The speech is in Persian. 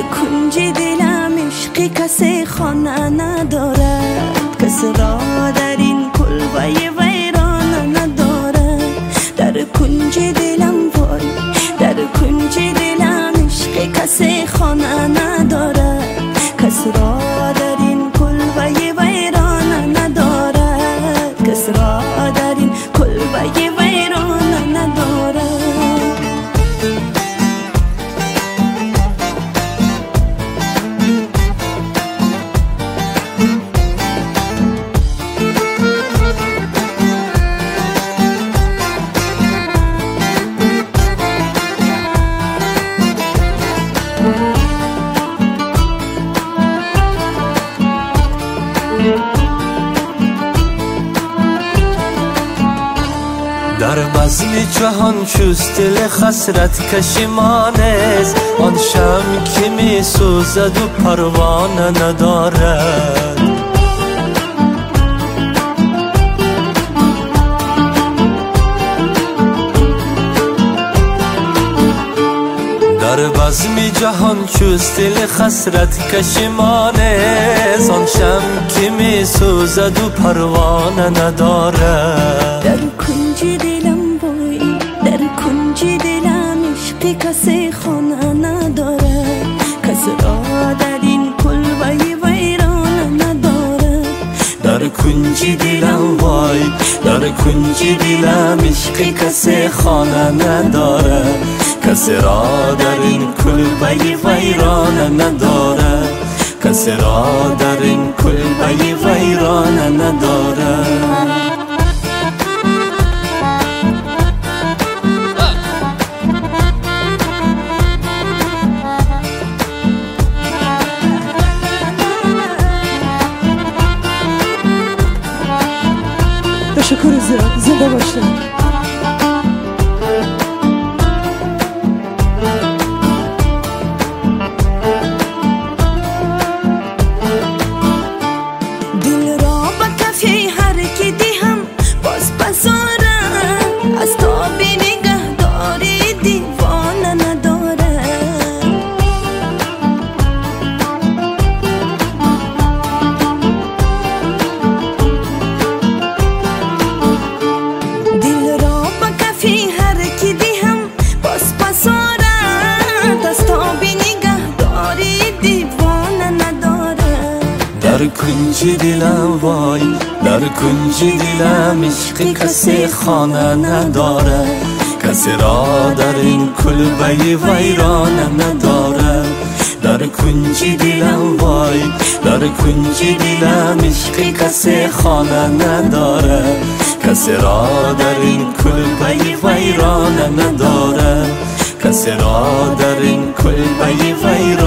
کنج دلم عشقی کسی خانه ندارد، کسی را در این کلبه ویرانه ندارد. در کنج دلم وای، در کنج دلم عشقی کسی خانه ندارد، کسی را در این کلبه ویرانه ندارد، کسی را در این کلبه ویرانه ندارد. در بزم جهان چوست دل خسرت کشیمانست، آن شمع که می سوزد و پروانه ندارد. در بزم جهان چوست دل خسرت کشیمانست، آن شمع که می سوزد و پروانه ندارد. در کنج دلم وای، در کنج دلم عشقی کسی خانه ندارد، کسی را در این کلبه ویرانه ندارد. در کنج دلم وای، در کنج دلم عشقی کسی خانه ندارد، کسی را در این کلبه ویرانه ندارد، کسی را در این کلبه ویرانه ندارد. تشکر زیاد، زنده باشید. در کنج دلم وای، در کنج دلم عشقی کسی خانه ندارد، کسی را در این کلبه ویرانه ندارد. در کنج دلم وای، در کنج دلم عشقی کسی خانه ندارد، کسی را در این کلبه ویرانه ندارد، کسی را در این کلبه ویرانه